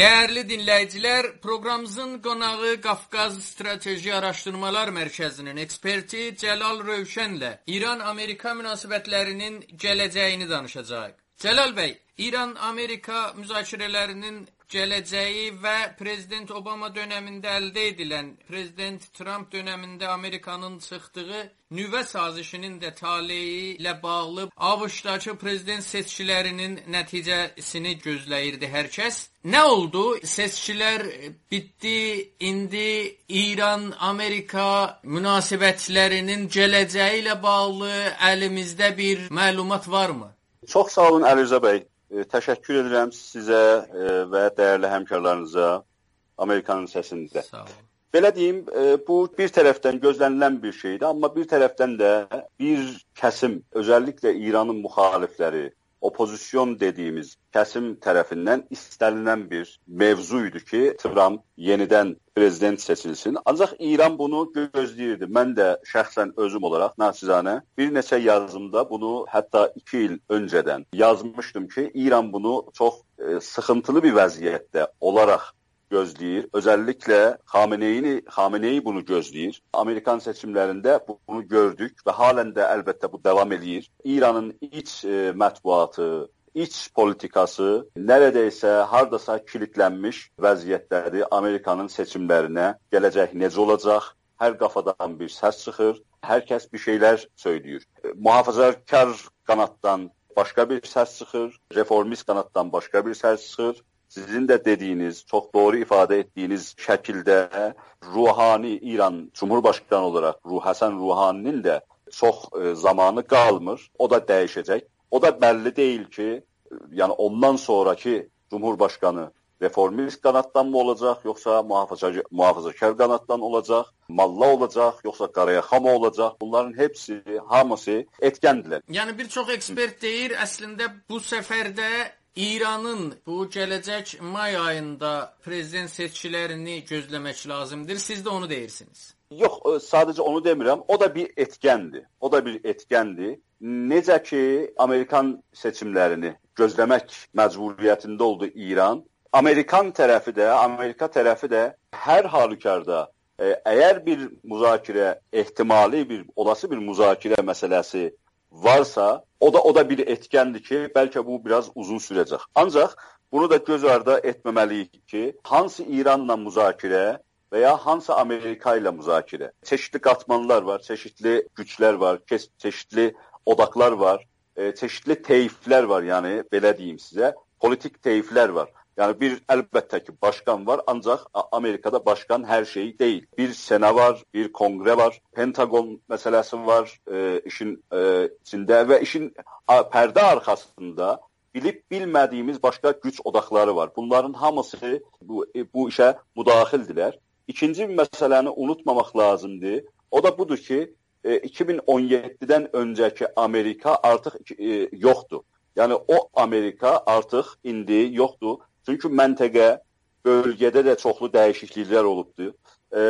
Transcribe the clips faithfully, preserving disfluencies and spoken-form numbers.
Dəyərli dinləyicilər, proqramımızın qonağı Qafqaz Strateji Araşdırmalar Mərkəzinin eksperti Cəlal Rövşənlə İran-Amerika münasibətlərinin gələcəyini danışacağıq. Cəlal bəy, İran-Amerika müzakirələrinin gələcəyi və Prezident Obama dönəmində əldə edilən, Prezident Trump dönəmində Amerikanın çıxdığı nüvə sazişinin də taleyi ilə bağlı ABŞ-dakı prezident seçkilərinin nəticəsini gözləyirdi hər kəs. Nə oldu? Seçkilər bitdi. İndi İran-Amerika münasibətlərinin gələcəyi ilə bağlı əlimizdə bir məlumat varmı? Çox sağ olun Əlirza bəy. Təşəkkür edirəm sizə və dəyərli həmkarlarınıza Amerikanın səsində. Sağ olun. Belə deyim, bu bir tərəfdən gözlənilən bir şeydir, amma bir tərəfdən də bir kəsim, özəlliklə İranın müxalifləri, opozisyon dediyimiz kəsim tərəfindən istənilən bir mövzu idi ki, Trump yenidən prezident seçilsin. Ancaq İran bunu gözləyirdi. Mən də şəxsən özüm olaraq naçizanə bir neçə yazımda bunu hətta iki il öncədən yazmışdım ki, İran bunu çox e, sıxıntılı bir vəziyyətdə olaraq gözləyir. Özəlliklə Xameneyi, Xameneyi bunu gözləyir. Amerikan seçimlərində bunu gördük və halen də əlbəttə bu davam edir. İranın iç e, mətbuatı, iç politikası neredeyse hardasa kilitlənmiş vəziyyətdədir. Amerikanın seçimlərinə gələcək necə olacaq? Hər qafadan bir səs çıxır. Hər kəs bir şeylər söylüyor. E, muhafazakar qanatdan başqa bir səs çıxır. Reformist qanatdan başqa bir səs çıxır. Sizin də dediyiniz, çox doğru ifadə etdiyiniz şəkildə Ruhani, İran Cumhurbaşkanı olaraq Həsən Ruhaninin də çox e, zamanı qalmır. O da dəyişəcək. O da bəlli deyil ki, yəni ondan sonraki Cumhurbaşkanı reformist qanatdan mı olacaq, yoxsa muhafazakar, muhafazakar qanatdan olacaq, malla olacaq, yoxsa qarayaxama olacaq. Bunların hepsi, hamısı etkəndirlər. Yəni bir çox ekspert deyir, əslində bu səfərdə İranın bu gələcək may ayında prezident seçkilərini gözləmək lazımdır. Siz də onu deyirsiniz. Yox, sadəcə onu demirəm. O da bir etkəndir. O da bir etkəndir. Necə ki, Amerikan seçimlərini gözləmək məcburiyyətində oldu İran. Amerikan tərəfi də, Amerika tərəfi də hər halükarda e, əgər bir müzakirə, ehtimali bir, olası bir müzakirə məsələsi varsa, o da o da bir etkəndir ki, bəlkə bu biraz uzun sürəcək. Ancaq bunu da göz ardı etməməliyik ki, hansı İranla müzakirə və ya hansı Amerika ilə müzakirə. Çeşitli qatmanlar var, çeşitli güclər var, çeşitli odaqlar var, e, çeşitli teyflər var, yəni belə deyim sizə, politik teyflər var. Yəni bir əlbəttə ki, başkan var, ancaq Amerikada başkan hər şey deyil. Bir sena var, bir kongre var, Pentagon məsələsi var e, işin e, içində və işin pərdə arxasında bilib bilmədiyimiz başqa güc odaqları var. Bunların hamısı bu, bu işə müdaxildirlər. İkinci bir məsələni unutmamaq lazımdır. O da budur ki, e, iki min on yeddidən öncəki Amerika artıq e, yoxdur. Yəni o Amerika artıq indi yoxdur. Çünki məntəqə, bölgədə də çoxlu dəyişikliklər olubdur. E,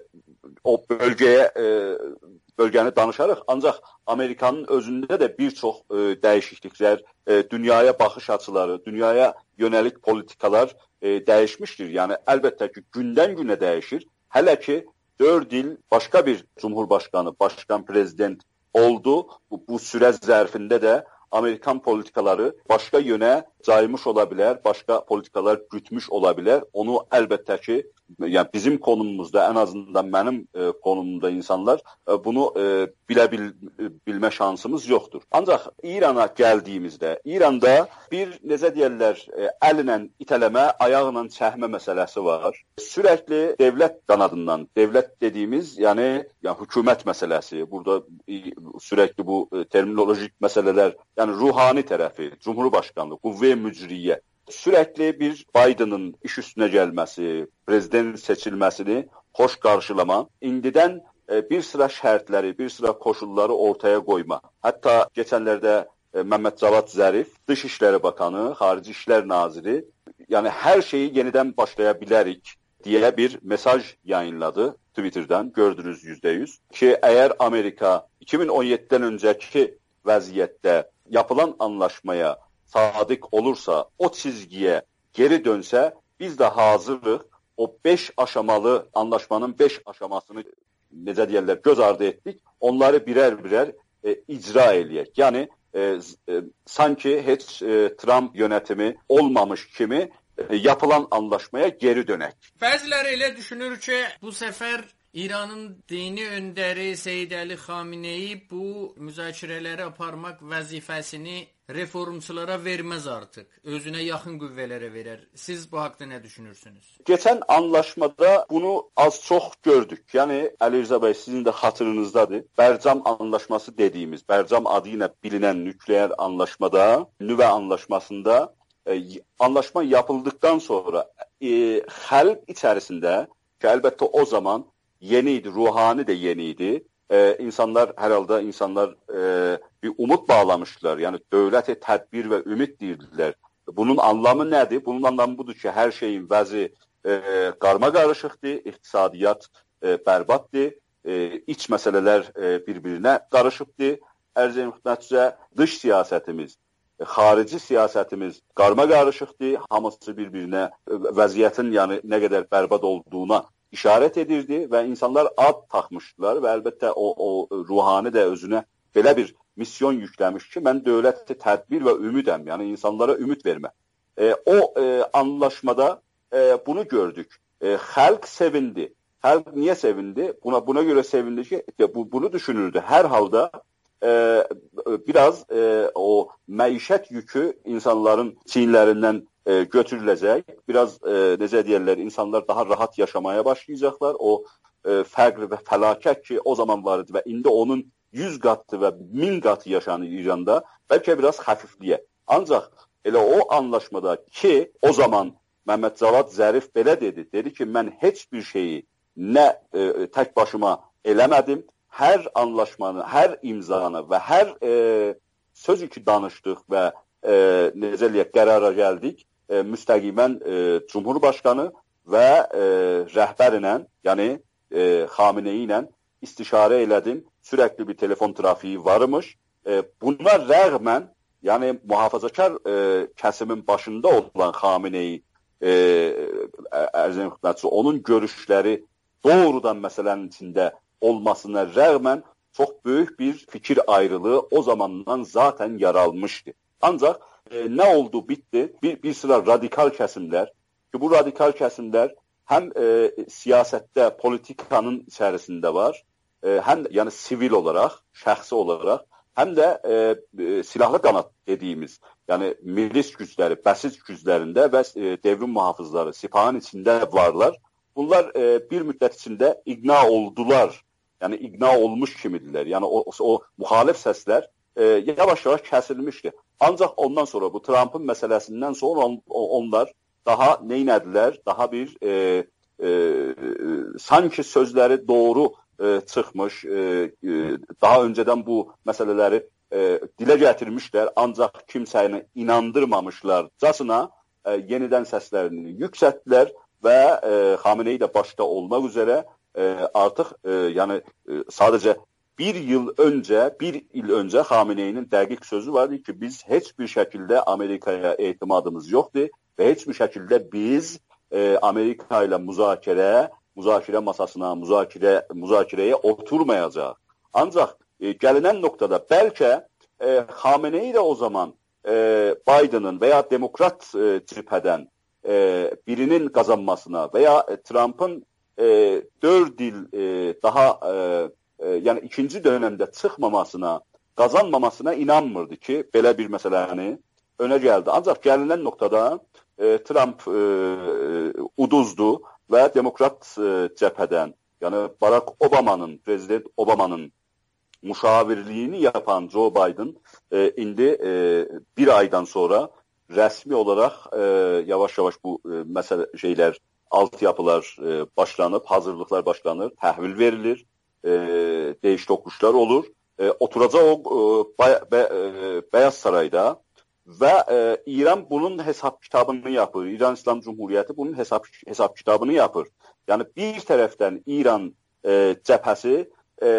o bölgəyə, e, bölgəni danışarıq, ancaq Amerikanın özündə də bir çox e, dəyişikliklər, e, dünyaya baxış açıları, dünyaya yönəlik politikalar e, dəyişmişdir. Yəni əlbəttə ki, gündən günə dəyişir. Hələ ki, dörd il başqa bir cumhurbaşqanı, başqan prezident oldu. Bu, bu sürə zərfində də Amerikan politikaları başqa yönə caymış ola bilər, başqa politikalar gütmüş ola bilər. Onu əlbəttə ki, yəni bizim konumumuzda, ən azından mənim e, konumumda insanlar e, bunu e, bilə bil, bilmə şansımız yoxdur. Ancaq İrana gəldiyimizdə, İranda bir, necə deyərlər, e, əllə itələmə, ayaqla çəhmə məsələsi var. Sürəkli dövlət qanadından, dövlət dediyimiz, yəni, yəni hökumət məsələsi, burada e, sürəkli bu e, terminolojik məsələlər, yəni ruhani tərəfi, Cumhurbaşqanlığı, qüvvə mücriyə, sürəkli bir Biden'ın iş üstünə gəlməsi, prezident seçilməsini xoş qarşılama, indidən e, bir sıra şərtləri, bir sıra koşulları ortaya qoyma. Hətta keçənlərdə e, Məmməd Cavad Zərif, Dış İşləri Bakanı, Xarici İşlər Naziri, yəni hər şeyi yenidən başlaya bilərik deyə bir mesaj yayınladı Twitter'dan, gördünüz yüzdə yüz ki, əgər Amerika iki min on yeddidən öncəki vəziyyətdə yapılan anlaşmaya sadiq olursa, o çizgiyə geri dönsə, biz də hazırıq o beş aşamalı anlaşmanın beş aşamasını necə deyirlər göz ardı etdik. Onları birər-birər e, icra eləyək. Yəni e, e, sanki heç e, Trump yönetimi olmamış kimi e, yapılan anlaşmaya geri dönək. Bəziləri elə düşünür ki, bu səfər İranın dini öndəri Seyyid Əli Xameneyi bu müzakirələri aparmaq vəzifəsini reformçulara verməz artıq. Özünə yaxın qüvvələrə verər. Siz bu haqda nə düşünürsünüz? Geçən anlaşmada bunu az çox gördük. Yəni Əli Rza bəy, sizin də xatırınızdadır. Bərcam anlaşması dediyimiz, Bərcam adı ilə bilinən nükleer anlaşmada, nüvə anlaşmasında e, anlaşma yapıldıktan sonra e, xalq içərisində ki, əlbəttə o zaman yeni idi, ruhani de yeni idi. Ee, insanlar herhalde insanlar e, bir umut bağlamıştılar. Yani dövlət-i tədbir və ümid deyirdiler. Bunun anlamı nedir? Bunun anlamı budur ki, her şeyin vəzi e, qarma qarışıqdır, iqtisadiyyat e, bərbaddır, e, iç məsələlər e, bir-birinə qarışıbdır. Ərzə müxtənətcə dış siyasətimiz, e, xarici siyasətimiz qarma qarışıqdır. Hamısı bir-birinə e, vəziyyətin yəni nə qədər bərbad olduğuna işarət edirdi və insanlar ad taxmışdılar və əlbəttə o, o ruhani də özünə belə bir misyon yükləmiş ki, mən dövlət tədbir və ümidəm, yəni insanlara ümid vermə. E, o e, anlaşmada e, bunu gördük. E, xalq sevindi. Xalq niyə sevindi? Buna buna görə sevindi ki, bu, bunu düşünürdü. Hər halda e, biraz e, o məişət yükü insanların çiyinlərindən E, götürüləcək. Biraz e, necə deyirlər, insanlar daha rahat yaşamaya başlayacaqlar. O e, fəqr və fəlakət ki, o zaman var idi və indi onun yüz qatı və min qatı yaşanır İranda, bəlkə biraz xəfifliyə. Ancaq elə o anlaşmada ki, o zaman Məhəmməd Cavad Zərif belə dedi. Dedi ki, mən heç bir şeyi nə e, tək başıma eləmədim. Hər anlaşmanı, hər imzanı və hər e, sözü ki danışdıq və e, necə deyək, qərara gəldik. E, müstəqimən e, Cumhurbaşqanı və e, rəhbərlə, yəni e, Xameneyi ilə istişarə elədim. Sürəkli bir telefon trafiği varmış. E, buna rəğmən, yəni muhafazakar e, kəsimin başında olan Xameneyi, e, ərzən xidmətçi, onun görüşləri doğrudan məsələnin içində olmasına rəğmən çox böyük bir fikir ayrılığı o zamandan zaten yaralmışdı. Ancaq e, nə oldu, bitdi? Bir, bir sıra radikal kəsimlər ki, bu radikal kəsimlər həm e, siyasətdə, politikanın içərisində var, e, həm yəni sivil olaraq, şəxsi olaraq, həm də e, e, silahlı qanat dediyimiz, yəni milis gücləri, bəsiz güclərində və e, devrim mühafızları, sipahın içində varlar. Bunlar e, bir müddət içində iqna oldular, yəni iqna olmuş kimidirlər. Yəni o, o, o müxalif səslər e, yavaş-yavaş kəsilmişdi. Ancaq ondan sonra, bu Trump'ın məsələsindən sonra on, onlar daha neynədilər? Daha bir e, e, sanki sözləri doğru e, çıxmış, e, e, daha öncədən bu məsələləri e, dilə gətirmişlər, ancaq kimsəni inandırmamışlarcasına e, yenidən səslərini yüksəltdilər və e, Xameneyi də başda olmaq üzrə e, artıq e, yəni e, sadəcə bir yıl öncə, bir il öncə Xameneyinin dəqiq sözü vardı ki, biz heç bir şəkildə Amerikaya etimadımız yoxdur və heç bir şəkildə biz e, Amerika ilə müzakirə, müzakirə masasına, müzakirə, müzakirəyə oturmayacaq. Ancaq e, gəlinən noktada bəlkə e, Xameneyi də o zaman e, Biden'ın və ya demokrat e, cibhədən e, birinin qazanmasına və ya e, Trump'ın e, dörd il e, daha e, e, yəni ikinci dönəmdə çıxmamasına, qazanmamasına inanmırdı ki, belə bir məsələni önə gəldi. Ancaq gəlinən noktada e, Trump e, uduzdu və demokrat e, cəbhədən, yəni Barack Obama'nın, prezident Obama'nın müşavirliyini yapan Joe Biden e, indi e, bir aydan sonra rəsmi olaraq e, yavaş-yavaş bu e, məsələ şeylər, altyapılar e, başlanıb, hazırlıqlar başlanır, təhvil verilir, e, değiş tokuşlar olur. E, oturacaq o e, Bay, Be, e, Beyaz Sarayda və e, İran bunun hesab kitabını yapır. İran İslam Cumhuriyyəti bunun hesab, hesab kitabını yapır. Yəni bir tərəfdən İran e, cəbhəsi e,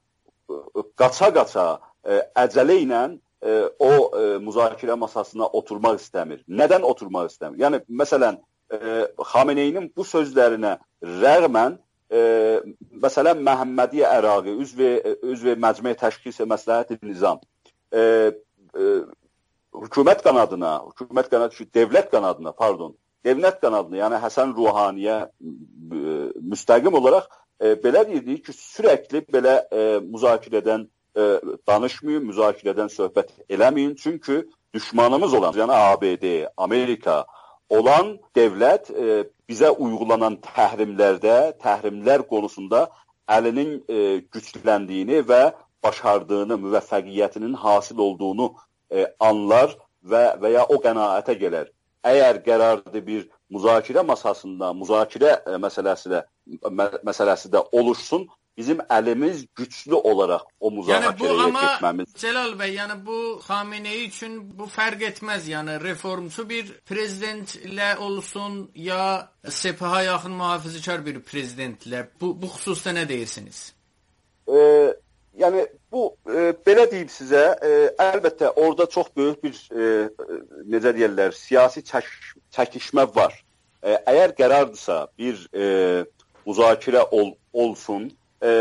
qaça-qaça, e, əcələ ilə e, o e, müzakirə masasına oturmaq istəmir. Nədən oturmaq istəmir? Yəni, məsələn, e, Xameneyinin bu sözlərinə rəğmən e, məsələn Məhəmmədiyyə Əraqi, üzv üzv Məcmuə Təşkil Məsləhət Nizam e, e, hökumət qanadına, hökumət qanadı, devlət qanadına, pardon, devlət qanadına, yəni Həsən Ruhaniyə e, müstəqim olaraq e, belə deyirdik ki, sürəkli belə e, müzakirədən e, danışmayın, müzakirədən söhbət eləməyin, çünki düşmanımız olan, yəni A B D, Amerika olan devlət e, bizə uygulanan təhrimlərdə, təhrimlər konusunda əlinin e, gücləndiyini və başardığını, müvəffəqiyyətinin hasil olduğunu e, anlar və, və ya o qənaətə gələr. Əgər qərarlı bir müzakirə masasında, müzakirə e, məsələsi də, mə, məsələsi də oluşsun, bizim əlimiz güclü olaraq o müzakirəyə yəni bu, amma, getməmiz. Celal bəy, yəni bu Xameneyi üçün bu fərq etməz. Yəni reformçu bir prezidentlə olsun ya sepaha yaxın mühafizəkar bir prezidentlə. Bu, bu xüsusda nə deyirsiniz? E, yəni bu e, belə deyim sizə, e, əlbəttə orada çox böyük bir e, necə deyirlər, siyasi çək, çəkişmə var. E, əgər qərardırsa bir e, müzakirə ol, olsun, e,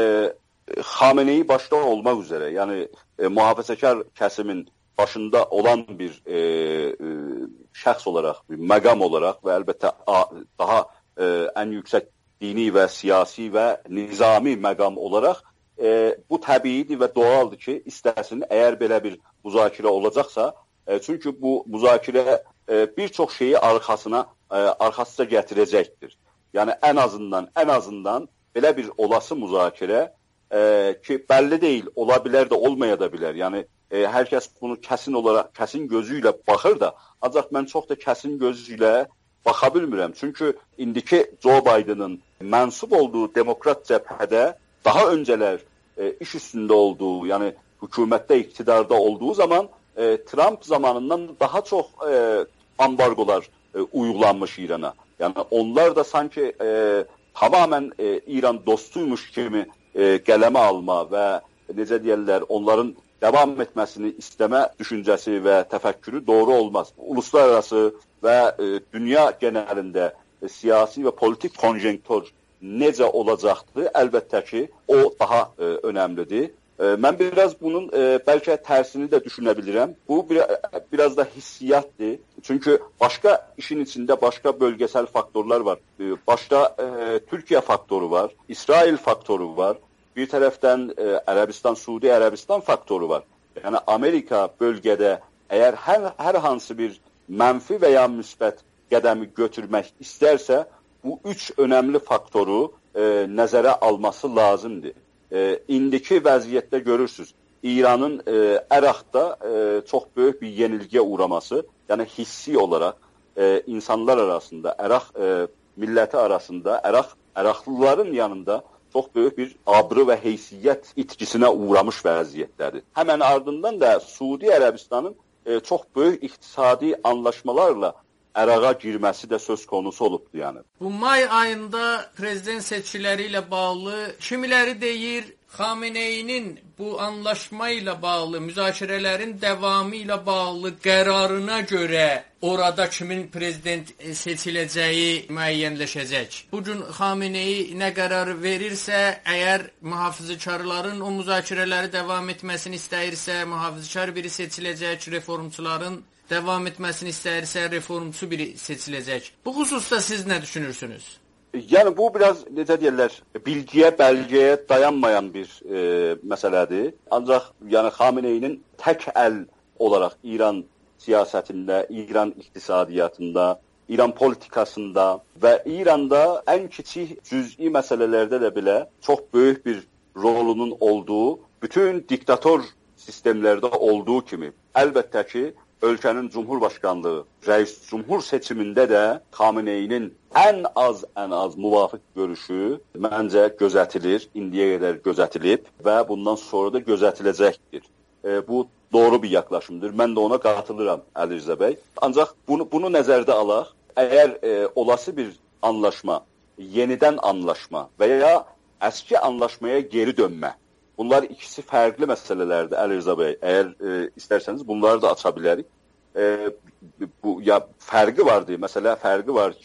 Xameneyi başda olmaq üzrə, yəni e, mühafizəkar kəsimin başında olan bir e, e, şəxs olaraq, bir məqam olaraq və əlbəttə a, daha e, ən yüksək dini və siyasi və nizami məqam olaraq e, bu təbiidir və doğaldır ki, istəsin, əgər belə bir müzakirə olacaqsa, e, çünki bu müzakirə e, bir çox şeyi arxasına, e, arxasıca gətirəcəkdir. Yəni ən azından, ən azından belə bir olası müzakirə e, ki, bəlli deyil, ola bilər də, olmaya da bilər. Yəni e, hər kəs bunu kəsin olaraq, kəsin gözü ilə baxır da, ancaq mən çox da kəsin gözü ilə baxa bilmirəm. Çünki indiki Joe Biden'ın mənsub olduğu demokrat cəbhədə daha öncələr e, iş üstündə olduğu, yəni hökumətdə, iktidarda olduğu zaman e, Trump zamanından daha çox e, ambargolar e, uygulanmış İrana. Yəni onlar da sanki e, tamamen e, İran dostuymuş kimi e, qələmə alma və necə deyirlər, onların devam etməsini istəmə düşüncəsi və təfəkkürü doğru olmaz. Uluslararası və e, dünya genəlində e, siyasi və politik konjenktur necə olacaqdır, əlbəttə ki, o daha e, önəmlidir. E, mən biraz bunun e, bəlkə tərsini də düşünə bilirəm. Bu bir, biraz da hissiyatdır. Çünki başqa işin içində başqa bölgesel faktorlar var. E, başta e, Türkiye faktoru var, İsrail faktoru var. Bir tərəfdən e, Ərəbistan, Suudi Ərəbistan faktoru var. Yəni Amerika bölgədə əgər hər, hər hansı bir mənfi və ya müsbət qədəmi götürmək istərsə, bu üç önəmli faktoru e, nəzərə alması lazımdır. E, indiki vəziyyətdə görürsünüz, İranın e, Əraqda e, çox böyük bir yenilgiyə uğraması, yəni hissi olaraq e, insanlar arasında, Əraq e, milləti arasında, Əraq, Əraqlıların yanında çox böyük bir abrı və heysiyyət itkisinə uğramış vəziyyətlədir. Həmən ardından da Suudi Ərəbistanın e, çox böyük iqtisadi anlaşmalarla Əraqa girməsi də söz konusu olubdur yəni. Bu may ayında prezident seçkiləri ilə bağlı kimiləri deyir, Xameneyinin bu anlaşma ilə bağlı, müzakirələrin davamı ilə bağlı qərarına görə orada kimin prezident seçiləcəyi müəyyənləşəcək. Bugün Xameneyi nə qərar verirsə, əgər mühafizəkarların o müzakirələri davam etməsini istəyirsə, mühafizəkar biri seçiləcək, reformçuların davam etməsini istəyirsə, reformçu biri seçiləcək. Bu xüsusda siz nə düşünürsünüz? Yəni bu biraz necə deyirlər, bilgiyə, bəlgəyə dayanmayan bir e, məsələdir. Ancaq yəni Xameneyinin tək əl olaraq İran siyasətində, İran iqtisadiyyatında, İran politikasında və İranda ən kiçik cüz'i məsələlərdə də belə çox böyük bir rolunun olduğu, bütün diktator sistemlərdə olduğu kimi əlbəttə ki, ölkənin Cumhurbaşqanlığı, rəis cumhur seçimində də Xameneyinin ən az, ən az müvafiq görüşü məncə gözətilir, indiyə qədər gözətilib və bundan sonra da gözətiləcəkdir. E, bu doğru bir yaxlaşımdır. Mən də ona qatılıram Əli Rza bəy. Ancaq bunu, bunu nəzərdə alaq, əgər e, olası bir anlaşma, yenidən anlaşma və ya əski anlaşmaya geri dönmə, bunlar ikisi fərqli məsələlərdir Əli Rza bəy. Əgər e, istərsəniz bunları da aça bilərik. E, bu ya fərqi vardı. Məsələ fərqi var ki,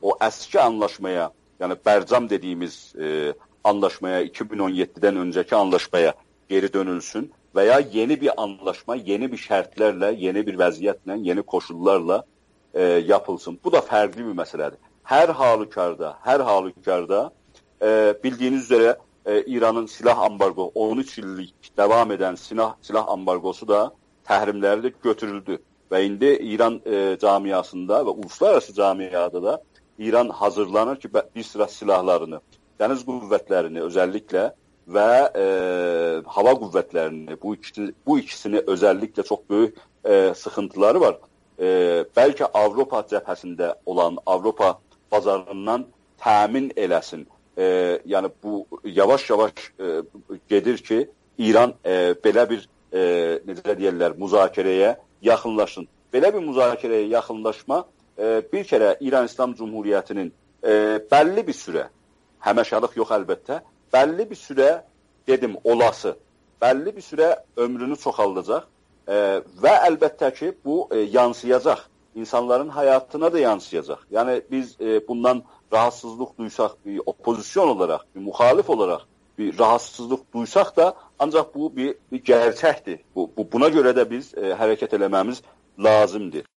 o əski anlaşmaya, yəni Bərcam dediyimiz e, anlaşmaya, iki min on yeddidən öncəki anlaşmaya geri dönülsün və ya yeni bir anlaşma, yeni bir şərtlərlə, yeni bir vəziyyətlə, yeni koşullarla e, yapılsın. Bu da fərqli bir məsələdir. Hər halükarda, hər halükarda e, bildiyiniz üzrə e, İranın silah ambargo, on üç illik devam edən silah, silah ambargosu da təhrimləri də götürüldü. Və indi İran e, camiasında və uluslararası camiada da İran hazırlanır ki, bir sıra silahlarını, dəniz qüvvətlərini özəlliklə və e, hava qüvvətlərini, bu ikisini, bu ikisini özəlliklə çox böyük e, sıxıntıları var. E, bəlkə Avropa cəbhəsində olan, Avropa bazarından təmin eləsin. E, yəni bu yavaş-yavaş e, gedir ki, İran e, belə bir e, necə deyirlər, müzakirəyə yaxınlaşsın. Belə bir müzakirəyə yaxınlaşma e, bir kərə İran İslam Cumhuriyyətinin e, bəlli bir sürə, həməşalıq yox əlbəttə, bəlli bir sürə, dedim, olası, bəlli bir sürə ömrünü çoxaldacaq e, və əlbəttə ki, bu e, yansıyacaq. İnsanların həyatına da yansıyacaq. Yəni biz e, bundan rahatsızlıq duysaq, bir opozisyon olaraq, bir muxalif olaraq bir rahatsızlıq duysaq da, ancaq bu bir, bir gerçəkdir. Bu, bu, buna görə də biz e, hərəkət eləməmiz lazımdır.